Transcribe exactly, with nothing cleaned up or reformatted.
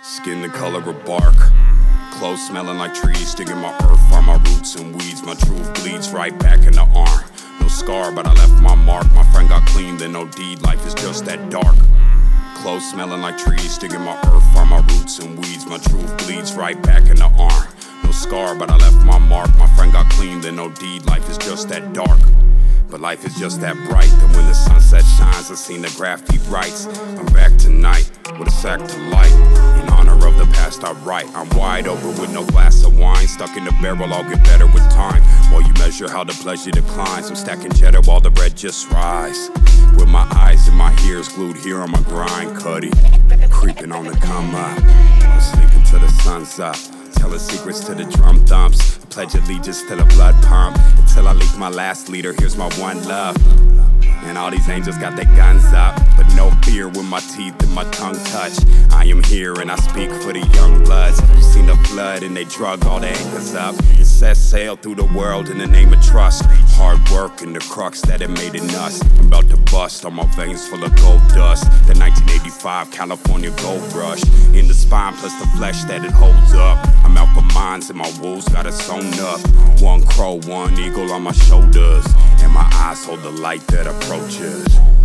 Skin the color of bark, clothes smelling like trees, digging my earth on my roots and weeds. My truth bleeds right back in the arm. No scar, but I left my mark. My friend got clean, then no deed. Life is just that dark. Clothes smelling like trees, digging my earth on my roots and weeds. My truth bleeds right back in the arm. No scar, but I left my mark. My friend got clean, then no deed. Life is just that dark. But life is just that bright that when the sunset shines, I seen the graffiti writes. I'm back tonight with a sack to light. In honor of the past I write. I'm wide open with no glass of wine. Stuck in the barrel, I'll get better with time. While you measure how the pleasure declines, I'm stacking cheddar while the bread just rise. With my eyes and my ears glued here on my grind, Cuddy creeping on the come up. I'm sleeping till the sun's up. Telling secrets to the drum thumps. I pledge allegiance to the blood pump. Until I leak my last leader, here's my one love. And all these angels got their guns up, but no fear when my teeth and my tongue touch. I am here and I speak for the young bloods. You seen the flood and they drug all the anchors up. It set sail through the world in the name of trust. Hard work and the crux that it made in us. I'm about to bust on my veins full of gold dust. The nineteen eighty-five California gold rush. In the spine plus the flesh that it holds up. I'm out for mines and my wolves got it sewn up. One crow, one eagle on my shoulders. And my eyes hold the light that approaches.